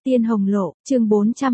Tiên Hồng Lộ, chương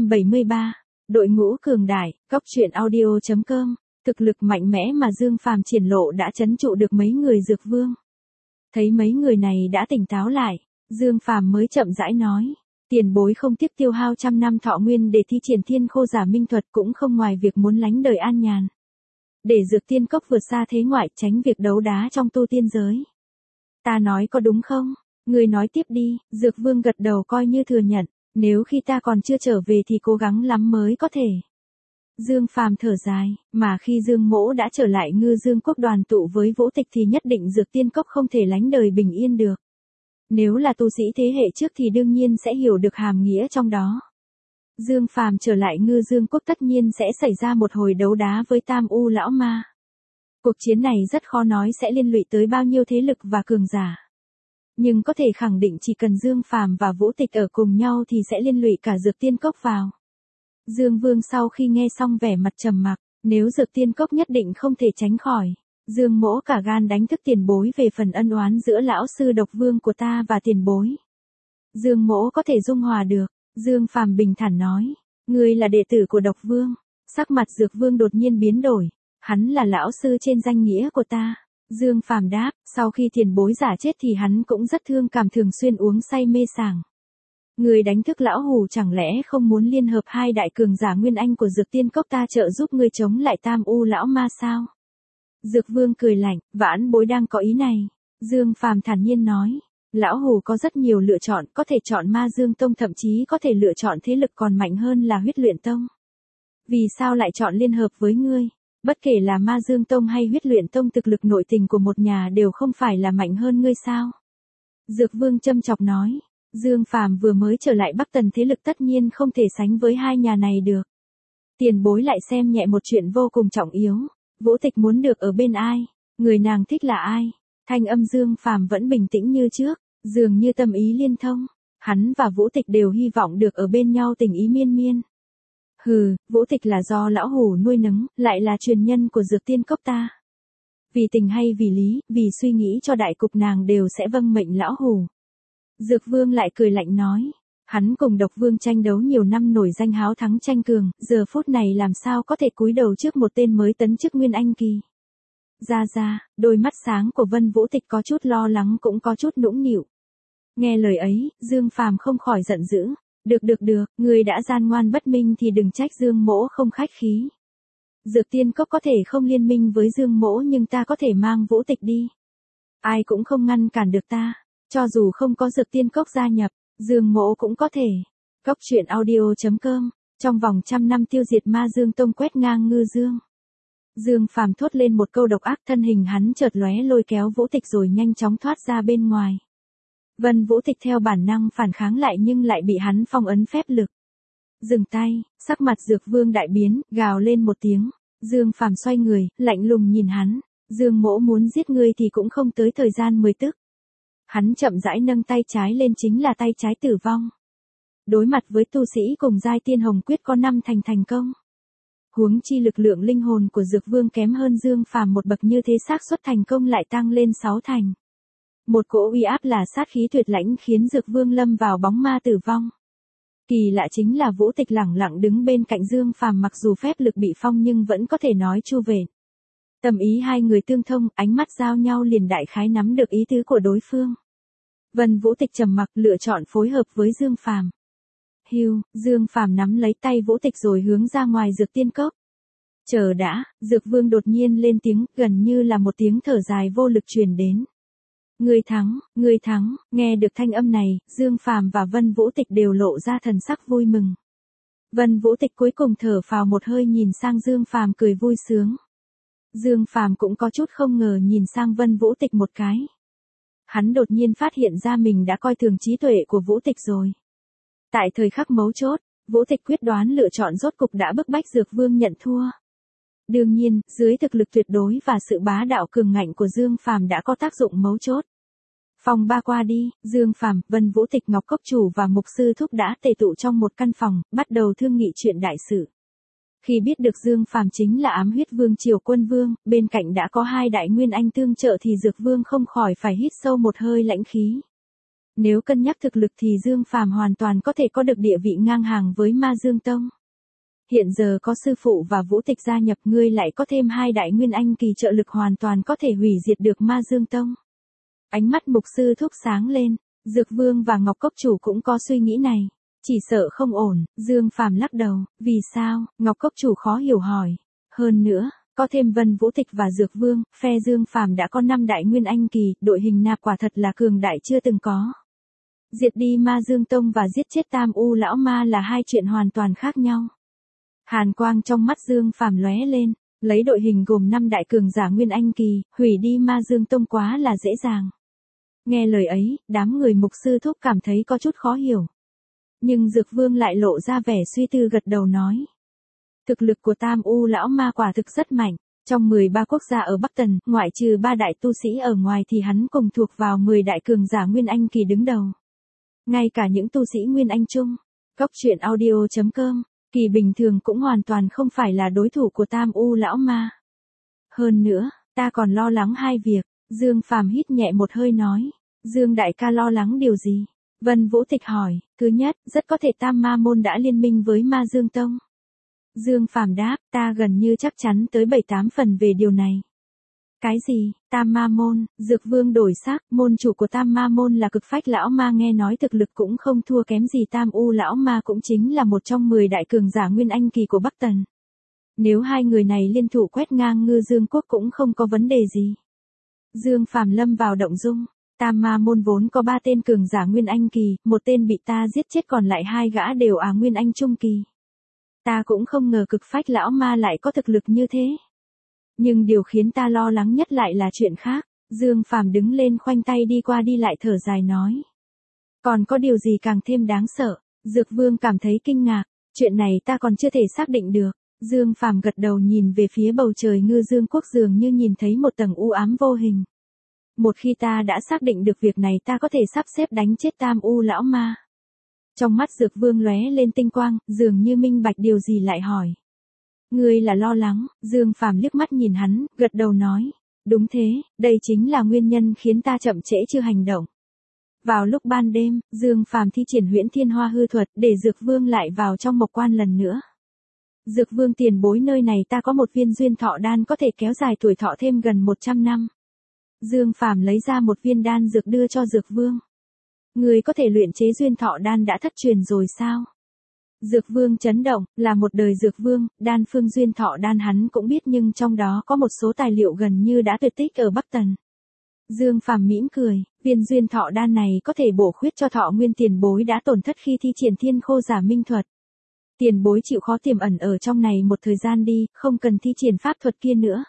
473. Đội ngũ cường đại, Cóc truyện audio.com. Thực lực mạnh mẽ mà Dương Phàm triển lộ đã trấn trụ được mấy người dược vương. Thấy mấy người này đã tỉnh táo lại, Dương Phàm mới chậm rãi nói. Tiền bối không tiếc tiêu hao trăm năm thọ nguyên để thi triển thiên khô giả minh thuật cũng không ngoài việc muốn lánh đời an nhàn. Để dược tiên cốc vượt xa thế ngoại tránh việc đấu đá trong tu tiên giới. Ta nói có đúng không? Người nói tiếp đi, dược vương gật đầu coi như thừa nhận. Nếu khi ta còn chưa trở về thì cố gắng lắm mới có thể. Dương Phàm thở dài, mà khi Dương Mỗ đã trở lại Ngư Dương Quốc đoàn tụ với Vũ Tịch thì nhất định dược tiên cốc không thể lánh đời bình yên được. Nếu là tu sĩ thế hệ trước thì đương nhiên sẽ hiểu được hàm nghĩa trong đó. Dương Phàm trở lại Ngư Dương Quốc tất nhiên sẽ xảy ra một hồi đấu đá với Tam U lão ma. Cuộc chiến này rất khó nói sẽ liên lụy tới bao nhiêu thế lực và cường giả. Nhưng có thể khẳng định chỉ cần Dương Phàm và Vũ Tịch ở cùng nhau thì sẽ liên lụy cả dược tiên cốc vào. Dương Vương sau khi nghe xong vẻ mặt trầm mặc, nếu dược tiên cốc nhất định không thể tránh khỏi. Dương Mỗ cả gan đánh thức tiền bối về phần ân oán giữa lão sư độc vương của ta và tiền bối. Dương Mỗ có thể dung hòa được, Dương Phàm bình thản nói. Ngươi là đệ tử của độc vương. Sắc mặt dược vương đột nhiên biến đổi. Hắn là lão sư trên danh nghĩa của ta. Dương Phàm đáp, sau khi tiền bối giả chết thì hắn cũng rất thương cảm thường xuyên uống say mê sảng. Người đánh thức lão hù chẳng lẽ không muốn liên hợp hai đại cường giả nguyên anh của dược tiên cốc ta trợ giúp ngươi chống lại Tam U lão ma sao? Dược vương cười lạnh, vãn bối đang có ý này. Dương Phàm thản nhiên nói, lão hù có rất nhiều lựa chọn, có thể chọn Ma Dương Tông thậm chí có thể lựa chọn thế lực còn mạnh hơn là Huyết Luyện Tông. Vì sao lại chọn liên hợp với ngươi? Bất kể là Ma Dương Tông hay Huyết Luyện Tông thực lực nội tình của một nhà đều không phải là mạnh hơn ngươi sao? Dược Vương châm chọc nói, Dương Phàm vừa mới trở lại Bắc Tần thế lực tất nhiên không thể sánh với hai nhà này được. Tiền bối lại xem nhẹ một chuyện vô cùng trọng yếu, Vũ Tịch muốn được ở bên ai? Người nàng thích là ai? Thanh âm Dương Phàm vẫn bình tĩnh như trước, dường như tâm ý liên thông. Hắn và Vũ Tịch đều hy vọng được ở bên nhau tình ý miên miên. Hừ, Vũ Tịch là do lão hủ nuôi nấng, lại là truyền nhân của dược tiên cốc ta. Vì tình hay vì lý, vì suy nghĩ cho đại cục nàng đều sẽ vâng mệnh lão hủ. Dược vương lại cười lạnh nói. Hắn cùng độc vương tranh đấu nhiều năm nổi danh háo thắng tranh cường, giờ phút này làm sao có thể cúi đầu trước một tên mới tấn chức Nguyên Anh kỳ. Ra, đôi mắt sáng của Vân Vũ Tịch có chút lo lắng cũng có chút nũng nịu. Nghe lời ấy, Dương Phàm không khỏi giận dữ. Được, người đã gian ngoan bất minh thì đừng trách Dương Mỗ không khách khí. Dược tiên cốc có thể không liên minh với Dương Mỗ nhưng ta có thể mang Vũ Tịch đi. Ai cũng không ngăn cản được ta, cho dù không có dược tiên cốc gia nhập, Dương Mỗ cũng có thể. Cóc truyện audio.com, trong vòng 100 năm tiêu diệt Ma Dương Tông quét ngang Ngư Dương. Dương Phàm thốt lên một câu độc ác thân hình hắn chợt lóe lôi kéo Vũ Tịch rồi nhanh chóng thoát ra bên ngoài. Vân Vũ Tịch theo bản năng phản kháng lại nhưng lại bị hắn phong ấn phép lực. Dừng tay, sắc mặt dược vương đại biến, gào lên một tiếng. Dương Phàm xoay người, lạnh lùng nhìn hắn. Dương Mỗ muốn giết ngươi thì cũng không tới thời gian 10 tức. Hắn chậm rãi nâng tay trái lên chính là tay trái tử vong. Đối mặt với tu sĩ cùng giai tiên hồng quyết có 5 thành công. Huống chi lực lượng linh hồn của dược vương kém hơn Dương Phàm một bậc như thế xác suất thành công lại tăng lên 6 thành. Một cỗ uy áp là sát khí tuyệt lãnh khiến dược vương lâm vào bóng ma tử vong. Kỳ lạ chính là Vũ Tịch lẳng lặng đứng bên cạnh Dương Phàm mặc dù phép lực bị phong nhưng vẫn có thể nói chu vện. Tâm ý hai người tương thông, ánh mắt giao nhau liền đại khái nắm được ý tứ của đối phương. Vân Vũ Tịch trầm mặc lựa chọn phối hợp với Dương Phàm. Dương Phàm nắm lấy tay Vũ Tịch rồi hướng ra ngoài dược tiên cốc. Chờ đã, dược vương đột nhiên lên tiếng, gần như là một tiếng thở dài vô lực truyền đến. Ngươi thắng, nghe được thanh âm này, Dương Phàm và Vân Vũ Tịch đều lộ ra thần sắc vui mừng. Vân Vũ Tịch cuối cùng thở phào một hơi nhìn sang Dương Phàm cười vui sướng. Dương Phàm cũng có chút không ngờ nhìn sang Vân Vũ Tịch một cái. Hắn đột nhiên phát hiện ra mình đã coi thường trí tuệ của Vũ Tịch rồi. Tại thời khắc mấu chốt, Vũ Tịch quyết đoán lựa chọn rốt cục đã bức bách dược vương nhận thua. Đương nhiên, dưới thực lực tuyệt đối và sự bá đạo cường ngạnh của Dương Phàm đã có tác dụng mấu chốt. Phòng ba qua đi, Dương Phàm, Vân Vũ Tịch Ngọc Cốc Chủ và Mục Sư Thúc đã tề tụ trong một căn phòng, bắt đầu thương nghị chuyện đại sự. Khi biết được Dương Phàm chính là Ám Huyết Vương Triều Quân Vương, bên cạnh đã có hai đại nguyên anh tương trợ thì Dược Vương không khỏi phải hít sâu một hơi lãnh khí. Nếu cân nhắc thực lực thì Dương Phàm hoàn toàn có thể có được địa vị ngang hàng với Ma Dương Tông. Hiện giờ có sư phụ và Vũ Tịch gia nhập, ngươi lại có thêm 2 đại nguyên anh kỳ trợ lực, hoàn toàn có thể hủy diệt được Ma Dương Tông. Ánh mắt mục sư thúc sáng lên, Dược Vương và Ngọc Cốc Chủ cũng có suy nghĩ này. Chỉ sợ không ổn, Dương Phàm lắc đầu, vì sao, Ngọc Cốc Chủ khó hiểu hỏi. Hơn nữa, có thêm Vân Vũ Tịch và Dược Vương, phe Dương Phàm đã có 5 đại nguyên anh kỳ, đội hình nạp quả thật là cường đại chưa từng có. Diệt đi Ma Dương Tông và giết chết Tam U lão ma là 2 chuyện hoàn toàn khác nhau. Hàn quang trong mắt Dương Phàm lóe lên, lấy đội hình gồm 5 đại cường giả nguyên anh kỳ, hủy đi Ma Dương Tông quá là dễ dàng. Nghe lời ấy, đám người mục sư thúc cảm thấy có chút khó hiểu. Nhưng Dược Vương lại lộ ra vẻ suy tư, gật đầu nói. Thực lực của Tam U lão ma quả thực rất mạnh. Trong 13 quốc gia ở Bắc Tần, ngoại trừ 3 đại tu sĩ ở ngoài thì hắn cùng thuộc vào 10 đại cường giả nguyên anh kỳ đứng đầu. Ngay cả những tu sĩ nguyên anh chung. Cốc truyện audio.com, kỳ bình thường cũng hoàn toàn không phải là đối thủ của Tam U lão ma. Hơn nữa, ta còn lo lắng 2 việc. Dương Phàm hít nhẹ một hơi nói. Dương đại ca lo lắng điều gì? Vân Vũ Tịch hỏi. Thứ nhất, rất có thể Tam Ma Môn đã liên minh với Ma Dương Tông. Dương Phàm đáp, ta gần như chắc chắn tới 7-8 phần về điều này. Cái gì? Tam Ma Môn? Dược Vương đổi sắc, môn chủ của Tam Ma Môn là Cực Phách lão ma, nghe nói thực lực cũng không thua kém gì Tam U lão ma, cũng chính là một trong 10 đại cường giả nguyên anh kỳ của Bắc Tần. Nếu 2 người này liên thủ quét ngang Ngư Dương Quốc cũng không có vấn đề gì. Dương Phàm lâm vào động dung. Tam Ma Môn vốn có 3 tên cường giả nguyên anh kỳ, 1 tên bị ta giết chết, còn lại 2 gã đều nguyên anh trung kỳ. Ta cũng không ngờ Cực Phách lão ma lại có thực lực như thế. Nhưng điều khiến ta lo lắng nhất lại là chuyện khác. Dương Phàm đứng lên khoanh tay đi qua đi lại thở dài nói. Còn có điều gì càng thêm đáng sợ? Dược Vương cảm thấy kinh ngạc. Chuyện này ta còn chưa thể xác định được. Dương Phàm gật đầu, nhìn về phía bầu trời Ngư Dương Quốc, dường như nhìn thấy một tầng u ám vô hình. Một khi ta đã xác định được việc này, ta có thể sắp xếp đánh chết Tam U lão ma. Trong mắt Dược Vương lóe lên tinh quang, dường như minh bạch điều gì lại hỏi. Ngươi là lo lắng? Dương Phàm liếc mắt nhìn hắn, gật đầu nói. Đúng thế, đây chính là nguyên nhân khiến ta chậm trễ chưa hành động. Vào lúc ban đêm, Dương Phàm thi triển Huyễn Thiên Hoa hư thuật để Dược Vương lại vào trong Mộc Quan lần nữa. Dược Vương tiền bối, nơi này ta có một viên duyên thọ đan có thể kéo dài tuổi thọ thêm gần 100 năm. Dương Phàm lấy ra một viên đan dược đưa cho Dược Vương. Người có thể luyện chế duyên thọ đan đã thất truyền rồi sao? Dược Vương chấn động, là một đời Dược Vương, đan phương duyên thọ đan hắn cũng biết, nhưng trong đó có một số tài liệu gần như đã tuyệt tích ở Bắc Tần. Dương Phàm mỉm cười, viên duyên thọ đan này có thể bổ khuyết cho thọ nguyên tiền bối đã tổn thất khi thi triển Thiên Khô Giả Minh thuật. Tiền bối chịu khó tiềm ẩn ở trong này một thời gian đi, không cần thi triển pháp thuật kia nữa.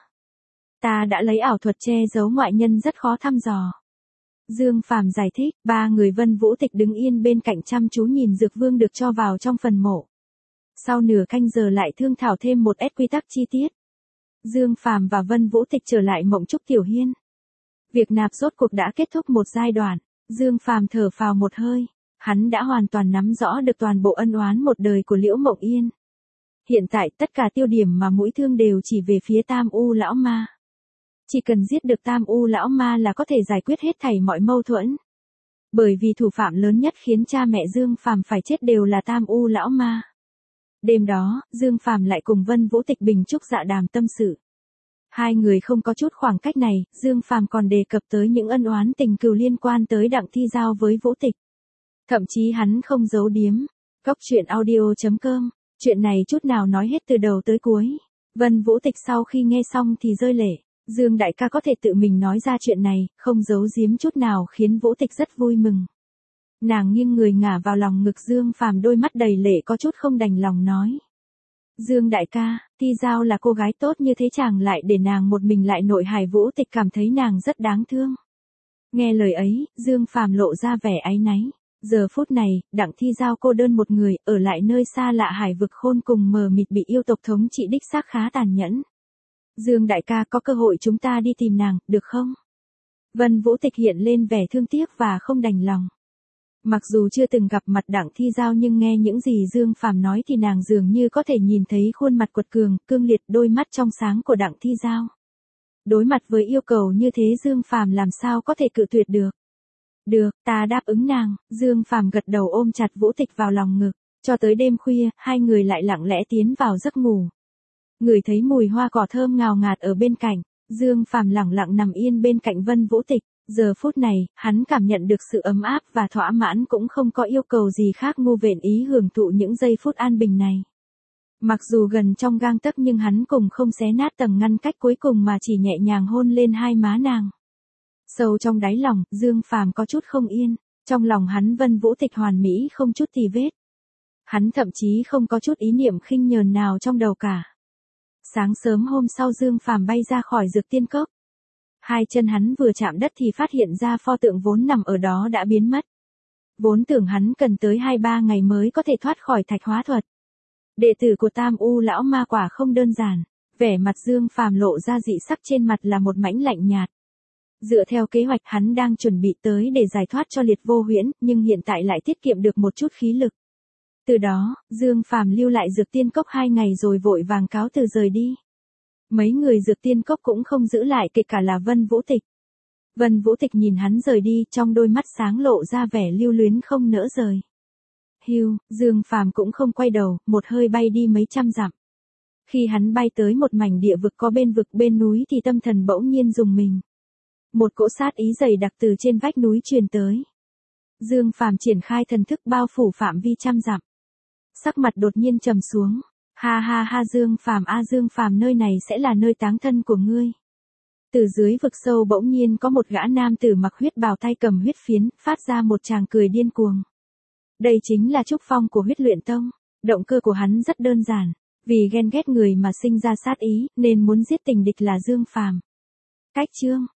Ta đã lấy ảo thuật che giấu ngoại nhân, rất khó thăm dò. Dương Phàm giải thích. 3 người Vân Vũ Tịch đứng yên bên cạnh chăm chú nhìn Dược Vương được cho vào trong phần mộ. Sau nửa canh giờ lại thương thảo thêm một ít quy tắc chi tiết. Dương Phàm và Vân Vũ Tịch trở lại Mộng Trúc Tiểu Hiên. Việc nạp rốt cuộc đã kết thúc một giai đoạn. Dương Phàm thở phào một hơi. Hắn đã hoàn toàn nắm rõ được toàn bộ ân oán một đời của Liễu Mộng Yên. Hiện tại tất cả tiêu điểm mà mũi thương đều chỉ về phía Tam U lão ma. Chỉ cần giết được Tam U lão ma là có thể giải quyết hết thảy mọi mâu thuẫn. Bởi vì thủ phạm lớn nhất khiến cha mẹ Dương Phàm phải chết đều là Tam U lão ma. Đêm đó, Dương Phàm lại cùng Vân Vũ Tịch bình trúc dạ đàm tâm sự. 2 người không có chút khoảng cách này, Dương Phàm còn đề cập tới những ân oán tình cừu liên quan tới Đặng Thi Giao với Vũ Tịch. Thậm chí hắn không giấu điếm. Cốc truyện audio.com, chuyện này chút nào nói hết từ đầu tới cuối. Vân Vũ Tịch sau khi nghe xong thì rơi lệ. Dương đại ca có thể tự mình nói ra chuyện này, không giấu giếm chút nào, khiến Vũ Tịch rất vui mừng. Nàng nghiêng người ngả vào lòng ngực Dương Phàm, đôi mắt đầy lệ có chút không đành lòng nói. Dương đại ca, Thi Giao là cô gái tốt như thế, chàng lại để nàng một mình lại nội hài. Vũ Tịch cảm thấy nàng rất đáng thương. Nghe lời ấy, Dương Phàm lộ ra vẻ áy náy. Giờ phút này, Đặng Thi Giao cô đơn một người, ở lại nơi xa lạ hải vực khôn cùng mờ mịt, bị yêu tộc thống trị đích xác khá tàn nhẫn. Dương đại ca, có cơ hội chúng ta đi tìm nàng, được không? Vân Vũ Tịch hiện lên vẻ thương tiếc và không đành lòng. Mặc dù chưa từng gặp mặt Đặng Thi Giao, nhưng nghe những gì Dương Phàm nói thì nàng dường như có thể nhìn thấy khuôn mặt quật cường, cương liệt, đôi mắt trong sáng của Đặng Thi Giao. Đối mặt với yêu cầu như thế, Dương Phàm làm sao có thể cự tuyệt được. Được, ta đáp ứng nàng. Dương Phàm gật đầu ôm chặt Vũ Tịch vào lòng ngực. Cho tới đêm khuya, hai người lại lặng lẽ tiến vào giấc ngủ. Ngửi thấy mùi hoa cỏ thơm ngào ngạt ở bên cạnh, Dương Phàm lặng lặng nằm yên bên cạnh Vân Vũ Tịch. Giờ phút này, hắn cảm nhận được sự ấm áp và thỏa mãn, cũng không có yêu cầu gì khác, ngu vện ý hưởng thụ những giây phút an bình này. Mặc dù gần trong gang tấc nhưng hắn cũng không xé nát tầng ngăn cách cuối cùng mà chỉ nhẹ nhàng hôn lên hai má nàng. Sâu trong đáy lòng, Dương Phàm có chút không yên, trong lòng hắn Vân Vũ Tịch hoàn mỹ không chút tì vết. Hắn thậm chí không có chút ý niệm khinh nhờn nào trong đầu cả. Sáng sớm hôm sau Dương Phàm bay ra khỏi dược tiên cốc. Hai chân hắn vừa chạm đất thì phát hiện ra pho tượng vốn nằm ở đó đã biến mất. Vốn tưởng hắn cần tới 2-3 ngày mới có thể thoát khỏi thạch hóa thuật. Đệ tử của Tam U lão ma quả không đơn giản. Vẻ mặt Dương Phàm lộ ra dị sắc, trên mặt là một mảnh lạnh nhạt. Dựa theo kế hoạch hắn đang chuẩn bị tới để giải thoát cho Liệt Vô Huyễn, nhưng hiện tại lại tiết kiệm được một chút khí lực. Từ đó, Dương Phàm lưu lại dược tiên cốc 2 ngày rồi vội vàng cáo từ rời đi. Mấy người dược tiên cốc cũng không giữ lại, kể cả là Vân Vũ Tịch. Vân Vũ Tịch nhìn hắn rời đi, trong đôi mắt sáng lộ ra vẻ lưu luyến không nỡ rời. Hưu, Dương Phàm cũng không quay đầu, một hơi bay đi mấy trăm dặm. Khi hắn bay tới một mảnh địa vực có bên vực bên núi thì tâm thần bỗng nhiên rùng mình. Một cỗ sát ý dày đặc từ trên vách núi truyền tới. Dương Phàm triển khai thần thức bao phủ phạm vi trăm dặm. Sắc mặt đột nhiên trầm xuống. Ha ha ha, Dương Phàm a Dương Phàm, nơi này sẽ là nơi táng thân của ngươi. Từ dưới vực sâu bỗng nhiên có một gã nam tử mặc huyết bào, tay cầm huyết phiến, phát ra một tràng cười điên cuồng. Đây chính là Trúc Phong của Huyết Luyện Tông. Động cơ của hắn rất đơn giản, vì ghen ghét người mà sinh ra sát ý, nên muốn giết tình địch là Dương Phàm. Cách chương